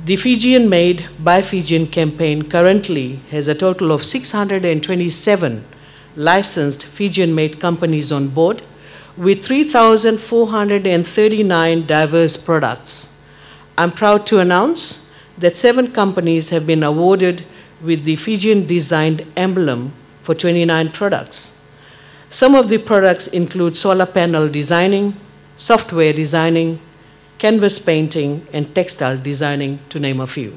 The Fijian Made by Fijian campaign currently has a total of 627 licensed Fijian-made companies on board with 3,439 diverse products. I'm proud to announce that 7 companies have been awarded with the Fijian-designed emblem for 29 products. Some of the products include solar panel designing, software designing, canvas painting, and textile designing, to name a few.